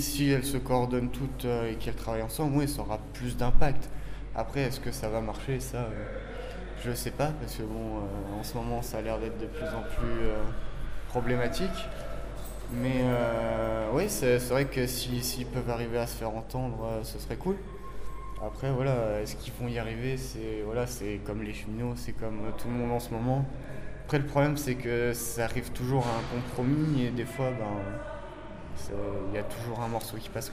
Si elles se coordonnent toutes et qu'elles travaillent ensemble, oui, ça aura plus d'impact. Après, est-ce que ça va marcher? Ça, je sais pas, parce que bon, en ce moment, ça a l'air d'être de plus en plus problématique. Mais oui, c'est vrai que s'ils peuvent arriver à se faire entendre, ce serait cool. Après, voilà, est-ce qu'ils vont y arriver? C'est comme les cheminots, c'est comme tout le monde en ce moment. Après, le problème, c'est que ça arrive toujours à un compromis et des fois, il y a toujours un morceau qui passe.